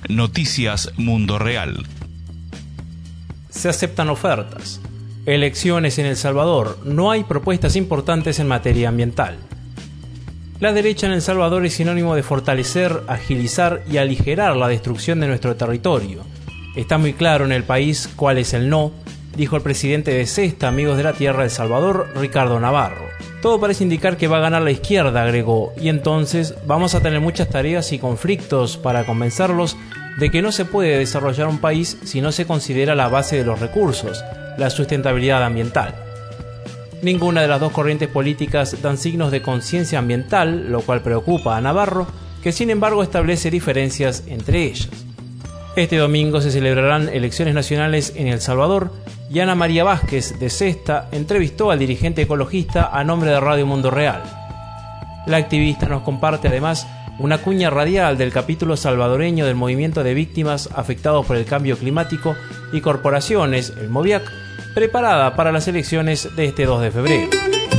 Noticias Mundo Real. Se aceptan ofertas. Elecciones en El Salvador. No hay propuestas importantes en materia ambiental. La derecha en El Salvador es sinónimo de fortalecer, agilizar y aligerar la destrucción de nuestro territorio. Está muy claro en el país cuál es el no, dijo el presidente de CESTA, Amigos de la Tierra El Salvador, Ricardo Navarro. Todo parece indicar que va a ganar la izquierda, agregó, y entonces vamos a tener muchas tareas y conflictos para convencerlos de que no se puede desarrollar un país si no se considera la base de los recursos, la sustentabilidad ambiental. Ninguna de las dos corrientes políticas dan signos de conciencia ambiental, lo cual preocupa a Navarro, que sin embargo establece diferencias entre ellas. Este domingo se celebrarán elecciones nacionales en El Salvador y Ana María Vázquez, de CESTA, entrevistó al dirigente ecologista a nombre de Radio Mundo Real. La activista nos comparte además una cuña radial del capítulo salvadoreño del Movimiento de Víctimas Afectados por el Cambio Climático y Corporaciones, el MOVIAC, preparada para las elecciones de este 2 de febrero.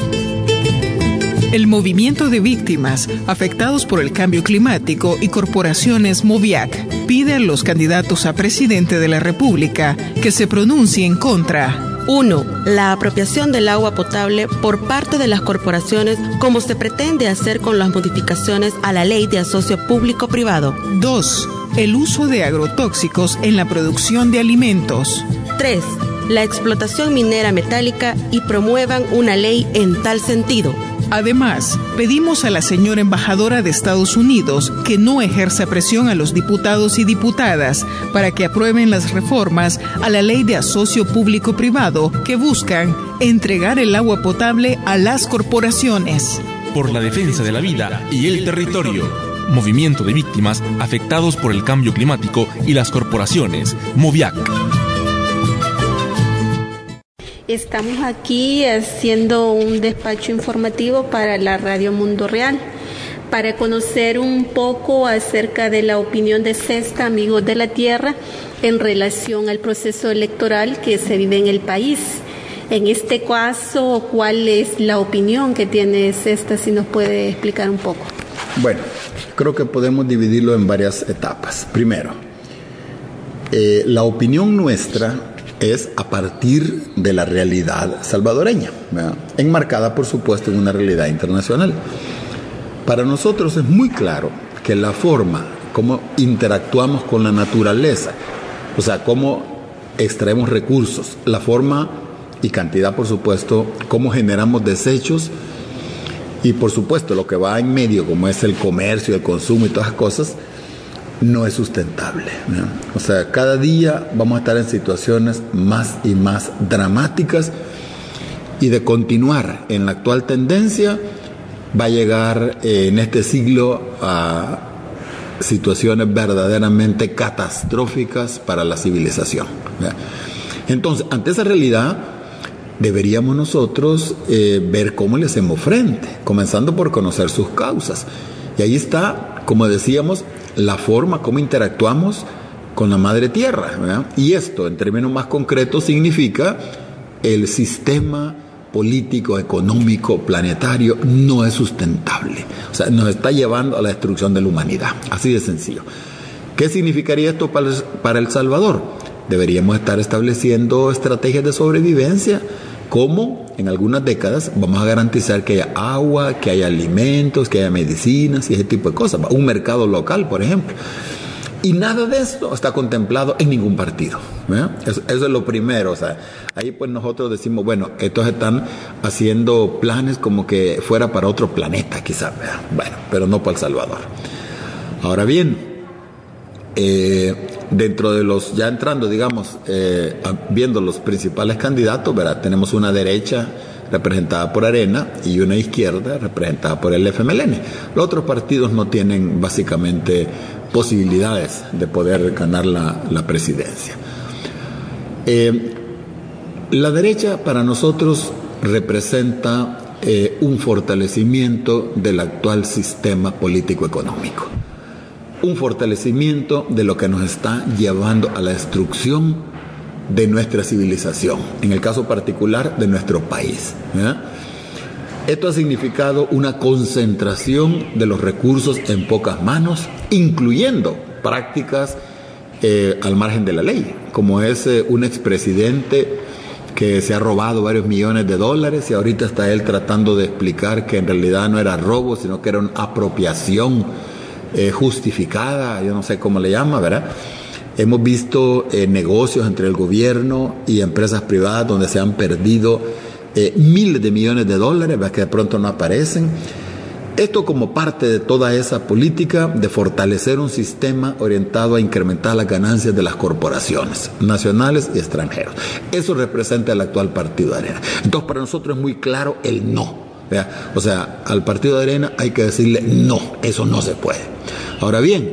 El Movimiento de Víctimas Afectados por el Cambio Climático y Corporaciones MOVIAC pide a los candidatos a presidente de la República que se pronuncien contra 1. La apropiación del agua potable por parte de las corporaciones, como se pretende hacer con las modificaciones a la Ley de Asocio Público-Privado. 2. El uso de agrotóxicos en la producción de alimentos. 3. La explotación minera metálica y promuevan una ley en tal sentido. Además, pedimos a la señora embajadora de Estados Unidos que no ejerza presión a los diputados y diputadas para que aprueben las reformas a la Ley de Asocio Público-Privado que buscan entregar el agua potable a las corporaciones. Por la defensa de la vida y el territorio. Movimiento de Víctimas Afectados por el Cambio Climático y las Corporaciones, MOVIAC. Estamos aquí haciendo un despacho informativo para la Radio Mundo Real, para conocer un poco acerca de la opinión de CESTA, Amigos de la Tierra, en relación al proceso electoral que se vive en el país. En este caso, ¿cuál es la opinión que tiene CESTA? Si nos puede explicar un poco. Bueno, creo que podemos dividirlo en varias etapas. Primero, la opinión nuestra es a partir de la realidad salvadoreña, ¿verdad? Enmarcada, por supuesto, en una realidad internacional. Para nosotros es muy claro que la forma como interactuamos con la naturaleza, o sea, cómo extraemos recursos, la forma y cantidad, por supuesto, cómo generamos desechos y, por supuesto, lo que va en medio, como es el comercio, el consumo y todas las cosas, no es sustentable, ¿no? O sea, cada día vamos a estar en situaciones más y más dramáticas y de continuar en la actual tendencia va a llegar en este siglo a situaciones verdaderamente catastróficas para la civilización, ¿no? Entonces, ante esa realidad deberíamos nosotros ver cómo le hacemos frente, comenzando por conocer sus causas. Y ahí está, como decíamos, la forma como interactuamos con la madre tierra, ¿verdad? Y esto, en términos más concretos, significa el sistema político, económico, planetario no es sustentable. O sea, nos está llevando a la destrucción de la humanidad. Así de sencillo. ¿Qué significaría esto para El Salvador? Deberíamos estar estableciendo estrategias de sobrevivencia. ¿Cómo? En algunas décadas vamos a garantizar que haya agua, que haya alimentos, que haya medicinas y ese tipo de cosas. Un mercado local, por ejemplo. Y nada de esto está contemplado en ningún partido, ¿verdad? Eso es lo primero. O sea, ahí pues nosotros decimos, bueno, estos están haciendo planes como que fuera para otro planeta, quizás, ¿verdad? Bueno, pero no para El Salvador. Ahora bien, dentro de los, ya entrando, digamos, viendo los principales candidatos, ¿verdad? Tenemos una derecha representada por Arena y una izquierda representada por el FMLN. Los otros partidos no tienen básicamente posibilidades de poder ganar la presidencia. La derecha para nosotros representa un fortalecimiento del actual sistema político-económico. Un fortalecimiento de lo que nos está llevando a la destrucción de nuestra civilización, en el caso particular de nuestro país, ¿verdad? Esto ha significado una concentración de los recursos en pocas manos, incluyendo prácticas al margen de la ley, como es un expresidente que se ha robado varios millones de dólares y ahorita está él tratando de explicar que en realidad no era robo, sino que era una apropiación justificada, yo no sé cómo le llama, ¿verdad? Hemos visto negocios entre el gobierno y empresas privadas donde se han perdido miles de millones de dólares, ¿verdad? Que de pronto no aparecen. Esto como parte de toda esa política de fortalecer un sistema orientado a incrementar las ganancias de las corporaciones nacionales y extranjeras. Eso representa el actual Partido de Arena. Entonces, para nosotros es muy claro el no, ¿verdad? O sea, al Partido de Arena hay que decirle no, eso no se puede. Ahora bien,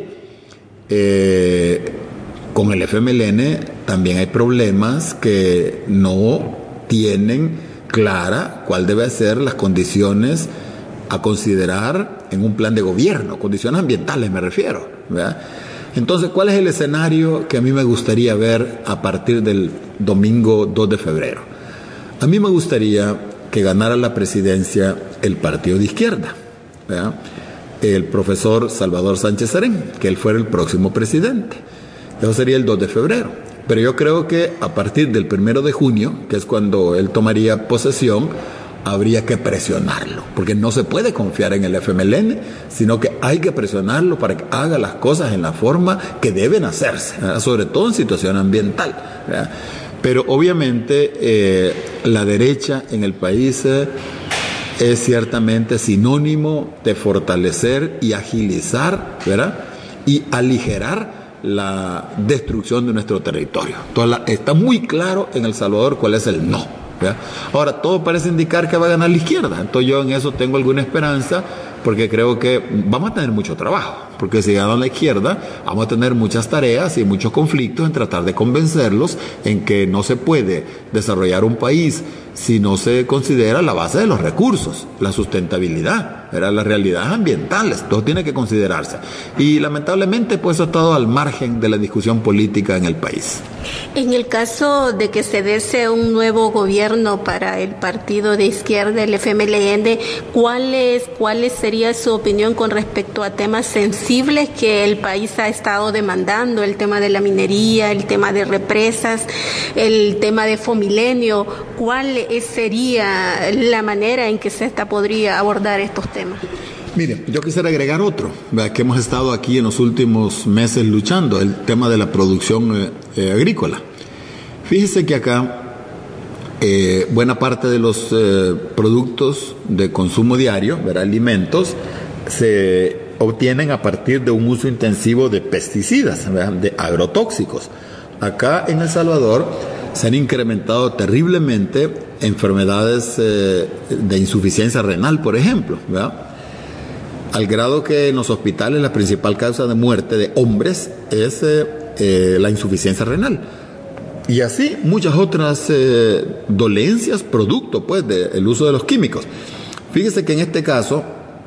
con el FMLN también hay problemas que no tienen clara cuál deben ser las condiciones a considerar en un plan de gobierno, condiciones ambientales me refiero, ¿verdad? Entonces, ¿cuál es el escenario que a mí me gustaría ver a partir del domingo 2 de febrero? A mí me gustaría que ganara la presidencia el partido de izquierda, ¿verdad? El profesor Salvador Sánchez Serén, que él fuera el próximo presidente. Eso sería el 2 de febrero. Pero yo creo que a partir del 1 de junio, que es cuando él tomaría posesión, habría que presionarlo, porque no se puede confiar en el FMLN, sino que hay que presionarlo para que haga las cosas en la forma que deben hacerse, ¿verdad? Sobre todo en situación ambiental, ¿verdad? Pero obviamente la derecha en el país es ciertamente sinónimo de fortalecer y agilizar, ¿verdad? Y aligerar la destrucción de nuestro territorio. Entonces, está muy claro en El Salvador cuál es el no, ¿verdad? Ahora, todo parece indicar que va a ganar la izquierda. Entonces yo en eso tengo alguna esperanza, porque creo que vamos a tener mucho trabajo. Porque si gana la izquierda, vamos a tener muchas tareas y muchos conflictos en tratar de convencerlos en que no se puede desarrollar un país si no se considera la base de los recursos, la sustentabilidad, las realidades ambientales, todo tiene que considerarse. Y lamentablemente pues ha estado al margen de la discusión política en el país. En el caso de que se dese un nuevo gobierno para el partido de izquierda, el FMLN, ¿cuál sería su opinión con respecto a temas sensibles que el país ha estado demandando? El tema de la minería, el tema de represas, el tema de Fomilenio. ¿Cuál sería la manera en que SESTA podría abordar estos temas? Mire, yo quisiera agregar otro, ¿verdad?, que hemos estado aquí en los últimos meses luchando, el tema de la producción agrícola. Fíjese que acá buena parte de los productos de consumo diario, ¿verdad?, alimentos, se obtienen a partir de un uso intensivo de pesticidas, ¿verdad?, de agrotóxicos. Acá en El Salvador se han incrementado terriblemente enfermedades de insuficiencia renal, por ejemplo, ¿verdad?, al grado que en los hospitales la principal causa de muerte de hombres es la insuficiencia renal. Y así muchas otras dolencias producto pues del uso de los químicos. Fíjese que en este caso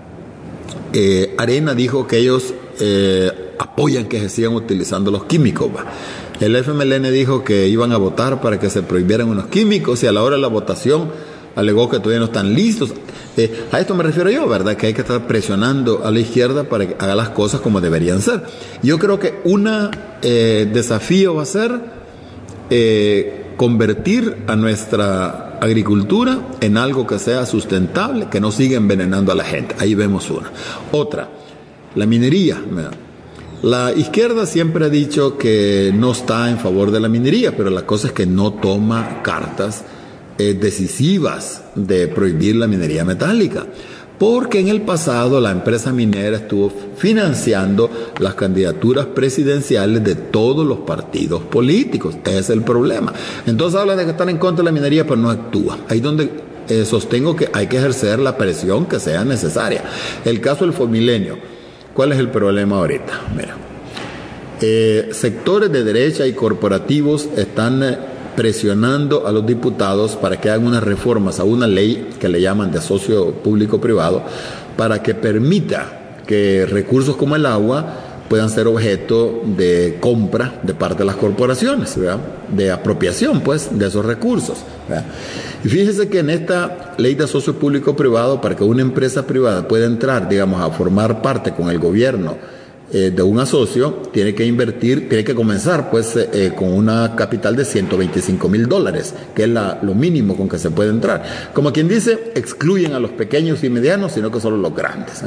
Arena dijo que ellos apoyan que se sigan utilizando los químicos, ¿va? El FMLN dijo que iban a votar para que se prohibieran unos químicos y a la hora de la votación alegó que todavía no están listos. A esto me refiero yo, ¿verdad?, que hay que estar presionando a la izquierda para que haga las cosas como deberían ser. Yo creo que un desafío va a ser convertir a nuestra agricultura en algo que sea sustentable, que no siga envenenando a la gente. Ahí vemos una. Otra, la minería, ¿verdad? La izquierda siempre ha dicho que no está en favor de la minería, pero la cosa es que no toma cartas decisivas de prohibir la minería metálica, porque en el pasado la empresa minera estuvo financiando las candidaturas presidenciales de todos los partidos políticos. Ese es el problema. Entonces habla de que están en contra de la minería, pero no actúa. Ahí es donde sostengo que hay que ejercer la presión que sea necesaria. El caso del Fomilenio, ¿cuál es el problema ahorita? Mira, sectores de derecha y corporativos están presionando a los diputados para que hagan unas reformas a una ley que le llaman de socio público-privado para que permita que recursos como el agua puedan ser objeto de compra de parte de las corporaciones, ¿verdad?, de apropiación pues de esos recursos, ¿verdad? Y fíjese que en esta ley de socio público-privado, para que una empresa privada pueda entrar, digamos, a formar parte con el gobierno de un asocio, tiene que comenzar pues con una capital de $125,000, que es lo mínimo con que se puede entrar. Como quien dice, excluyen a los pequeños y medianos, sino que solo los grandes.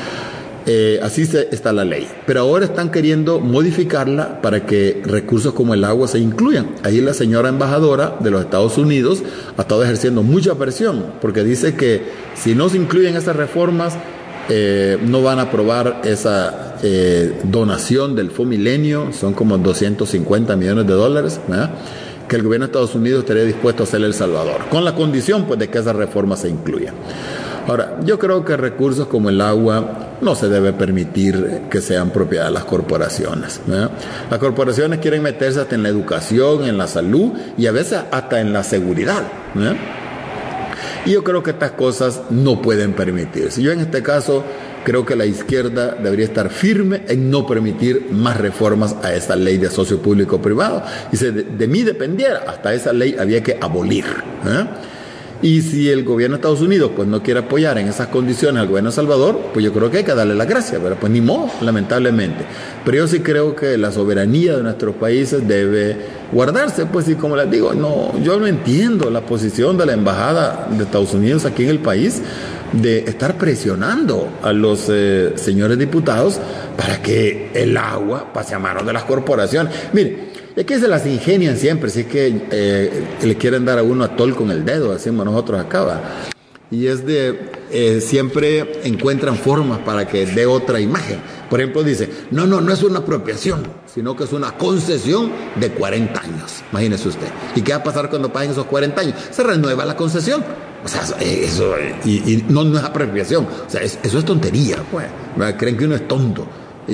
Así está la ley. Pero ahora están queriendo modificarla para que recursos como el agua se incluyan. Ahí la señora embajadora de los Estados Unidos ha estado ejerciendo mucha presión, porque dice que si no se incluyen esas reformas, no van a aprobar esa donación del Fomilenio, son como $250 millones, ¿verdad?, que el gobierno de Estados Unidos estaría dispuesto a hacer El Salvador, con la condición pues de que esa reforma se incluya. Ahora, yo creo que recursos como el agua no se debe permitir que sean propiedad de las corporaciones, ¿verdad? Las corporaciones quieren meterse hasta en la educación, en la salud y a veces hasta en la seguridad, ¿verdad? Y yo creo que estas cosas no pueden permitirse. Yo en este caso creo que la izquierda debería estar firme en no permitir más reformas a esa ley de socio público-privado. Y si de mí dependiera, hasta esa ley había que abolir, ¿eh? Y si el gobierno de Estados Unidos pues no quiere apoyar en esas condiciones al gobierno de El Salvador, pues yo creo que hay que darle las gracias, ¿verdad? Pues ni modo, lamentablemente. Pero yo sí creo que la soberanía de nuestros países debe guardarse, pues, y como les digo, yo no entiendo la posición de la embajada de Estados Unidos aquí en el país de estar presionando a los señores diputados para que el agua pase a manos de las corporaciones. Mire, es que se las ingenian siempre, si es que le quieren dar a uno atol con el dedo, decimos nosotros acá, ¿va? Y es siempre encuentran formas para que dé otra imagen. Por ejemplo, dice, no es una apropiación, sino que es una concesión de 40 años. Imagínese usted. ¿Y qué va a pasar cuando pasen esos 40 años? Se renueva la concesión. O sea, eso y no es apropiación. O sea, eso es tontería, pues. Creen que uno es tonto.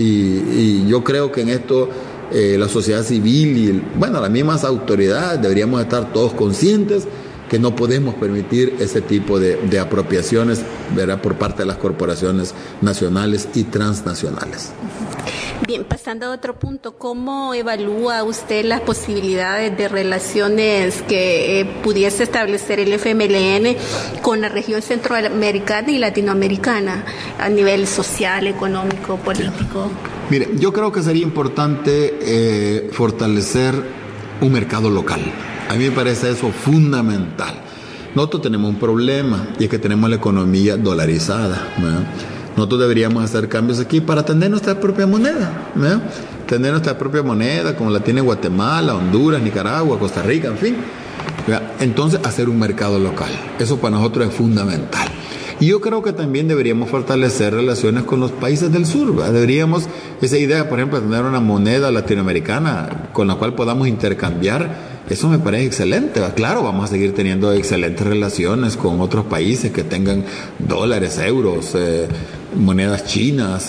Y yo creo que en esto la sociedad civil y las mismas autoridades deberíamos estar todos conscientes que no podemos permitir ese tipo de apropiaciones, ¿verdad?, por parte de las corporaciones nacionales y transnacionales. Bien, pasando a otro punto, ¿cómo evalúa usted las posibilidades de relaciones que pudiese establecer el FMLN con la región centroamericana y latinoamericana a nivel social, económico, político? Mire, yo creo que sería importante fortalecer un mercado local. A mí me parece eso fundamental. Nosotros tenemos un problema y es que tenemos la economía dolarizada, ¿verdad? Nosotros deberíamos hacer cambios aquí para tener nuestra propia moneda, ¿verdad? Tener nuestra propia moneda como la tiene Guatemala, Honduras, Nicaragua, Costa Rica, en fin, ¿verdad? Entonces hacer un mercado local, eso para nosotros es fundamental. Y yo creo que también deberíamos fortalecer relaciones con los países del sur, ¿verdad? Deberíamos, esa idea, por ejemplo, de tener una moneda latinoamericana con la cual podamos intercambiar, eso me parece excelente, ¿verdad? Claro, vamos a seguir teniendo excelentes relaciones con otros países que tengan dólares, euros, monedas chinas,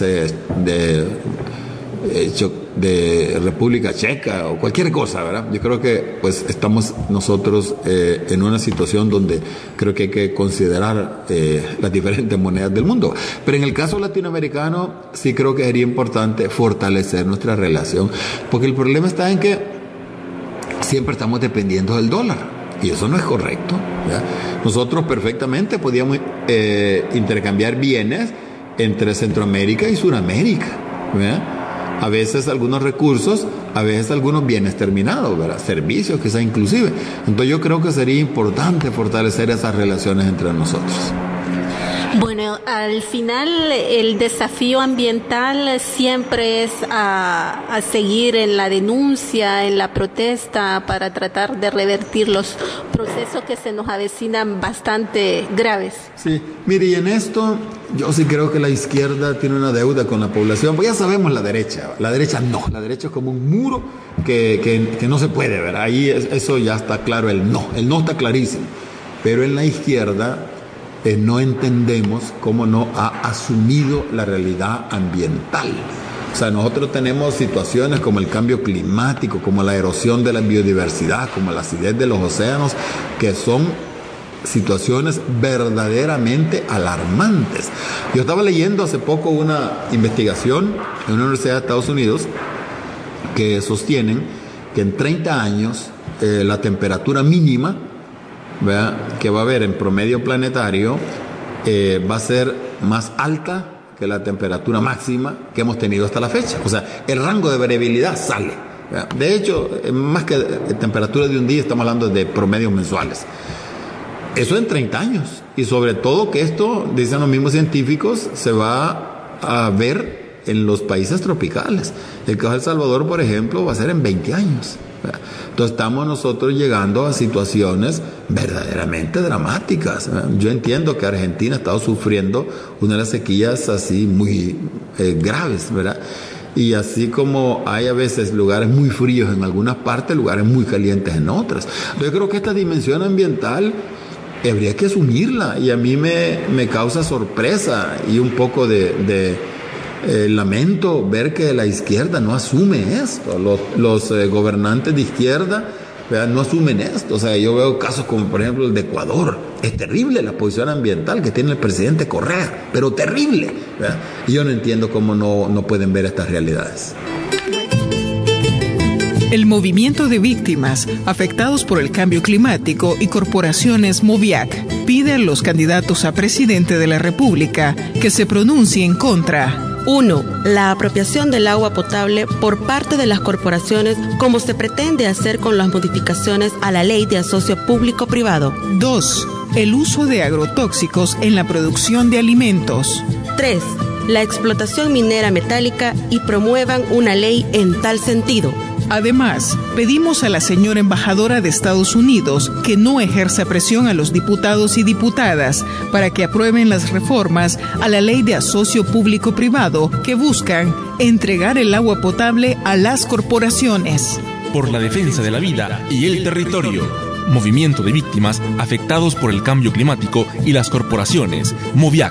de República Checa o cualquier cosa, ¿verdad? Yo creo que pues estamos nosotros en una situación donde creo que hay que considerar las diferentes monedas del mundo. Pero en el caso latinoamericano sí creo que sería importante fortalecer nuestra relación, porque el problema está en que siempre estamos dependiendo del dólar y eso no es correcto, ¿verdad? Nosotros perfectamente podíamos intercambiar bienes entre Centroamérica y Suramérica, ¿verdad? A veces algunos recursos, a veces algunos bienes terminados, ¿verdad? Servicios quizás inclusive. Entonces yo creo que sería importante fortalecer esas relaciones entre nosotros. Bueno, al final el desafío ambiental siempre es a seguir en la denuncia, en la protesta para tratar de revertir los procesos que se nos avecinan bastante graves. Sí, mire, y en esto yo sí creo que la izquierda tiene una deuda con la población, pues ya sabemos la derecha no, la derecha es como un muro que no se puede ver, ahí eso ya está claro, el no está clarísimo, pero en la izquierda no entendemos cómo no ha asumido la realidad ambiental. O sea, nosotros tenemos situaciones como el cambio climático, como la erosión de la biodiversidad, como la acidez de los océanos, que son situaciones verdaderamente alarmantes. Yo estaba leyendo hace poco una investigación en una universidad de Estados Unidos que sostienen que en 30 años la temperatura mínima, ¿verdad?, que va a haber en promedio planetario va a ser más alta que la temperatura máxima que hemos tenido hasta la fecha. O sea, el rango de variabilidad sale. De hecho, más que temperatura de un día, estamos hablando de promedios mensuales. Eso en 30 años. Y sobre todo que esto, dicen los mismos científicos, se va a ver en los países tropicales. El caso de El Salvador, por ejemplo, va a ser en 20 años. Entonces estamos nosotros llegando a situaciones verdaderamente dramáticas. Yo entiendo que Argentina ha estado sufriendo una de las sequías así muy graves, ¿verdad? Y así como hay a veces lugares muy fríos en algunas partes, lugares muy calientes en otras. Yo creo que esta dimensión ambiental habría que asumirla, y a mí me causa sorpresa y un poco de lamento ver que la izquierda no asume esto. Los gobernantes de izquierda, ¿verdad?, no asumen esto. O sea, yo veo casos como por ejemplo el de Ecuador. Es terrible la posición ambiental que tiene el presidente Correa, pero terrible, ¿verdad? Y yo no entiendo cómo no pueden ver estas realidades. El movimiento de víctimas afectados por el cambio climático y corporaciones MOVIAC pide a los candidatos a presidente de la República que se pronuncien contra: 1. La apropiación del agua potable por parte de las corporaciones, como se pretende hacer con las modificaciones a la Ley de Asocio Público-Privado. 2. El uso de agrotóxicos en la producción de alimentos. 3. La explotación minera metálica y promuevan una ley en tal sentido. Además, pedimos a la señora embajadora de Estados Unidos que no ejerza presión a los diputados y diputadas para que aprueben las reformas a la Ley de Asocio Público-Privado que buscan entregar el agua potable a las corporaciones. Por la defensa de la vida y el territorio. Movimiento de víctimas afectados por el cambio climático y las corporaciones. MOVIAC.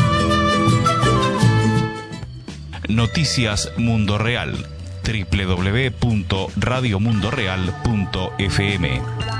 Noticias Mundo Real. www.radiomundoreal.fm